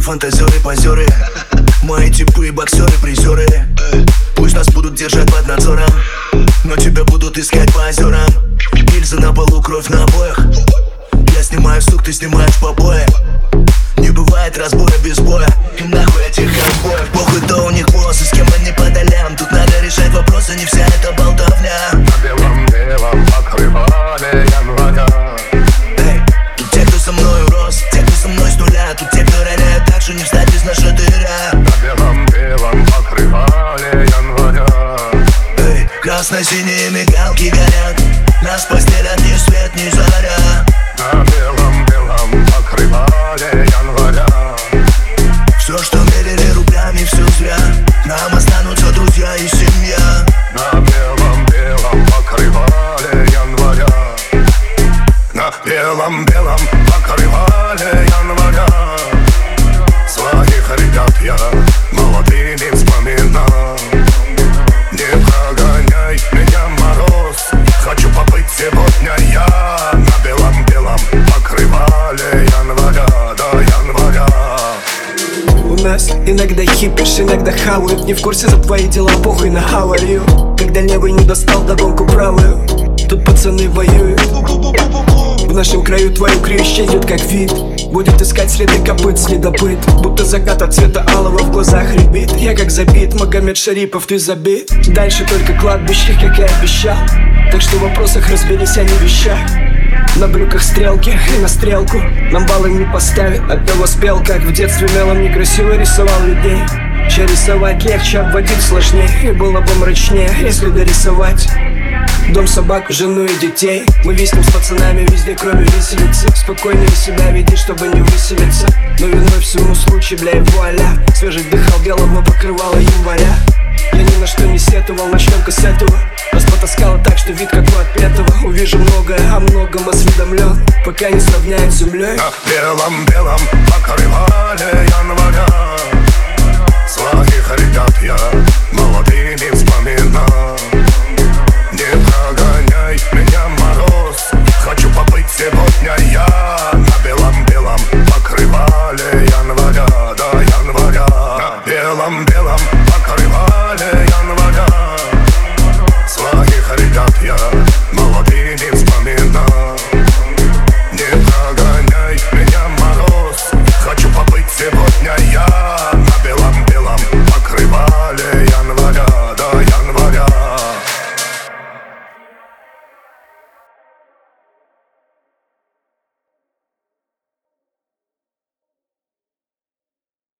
фантазеры, позеры. Мои типы, боксеры, призеры. Пусть нас будут держать под надзором, но тебя будут искать по озерам. Гильзы на полу, кровь на обоях. Я снимаю сук, ты снимаешь побои. Не бывает разбоя без боя. И нахуй этих ковбоев. Похуй, кто у них босс и с кем они по долям. Тут надо решать вопросы, не вся эта болтовня. На белом покрывале января. Эй, тут те, кто со мною рос, те, кто со мной с нуля. Тут те, кто роняют так, что не встать из нашего дыря. На белом покрывале января. Эй, красно-синие мигалки горят. Нас постелят ни свет, ни заря. На белом покрывале января. Все, что мерили рублями, все зря. Нам останутся друзья и семья. На белом покрывале января. На белом покрывале января. Своих ребят я молодыми вспоминал. Не прогоняй меня, мороз. Хочу побыть сегодня я на белом покрывале января, до января. У нас иногда хипишь, иногда хавают. Не в курсе за твои дела, похуй на аварию. Когда левый не достал догонку правую, тут пацаны воюют. В нашем краю твою крию исчезнет как вид. Будет искать следы копыт, следопыт. Будто закат от цвета алого в глазах рябит. Я как забит, Магомед Шарипов, ты забит. Дальше только кладбище, как и обещал. Так что в вопросах разберись, а не в вещах. На брюках стрелки и на стрелку нам баллы не поставят. Оттого спел, как в детстве мелом некрасиво рисовал людей. Че рисовать легче, обводить сложнее. И было бы мрачнее, если дорисовать дом, собак, жену и детей. Мы виснем с пацанами везде, кроме виселицы. Спокойнее себя веди, чтобы не выселиться. Но виной всему случай, бля, и вуаля. Свежий дыхал белого покрывала января. Я ни на что не сетовал, начнем-ка с этого. Нас потаскало так, что вид как у отпетого. Увижу многое, о многом осведомлен, пока не сравняют с землей. На белом покрывале января. Своих ребят я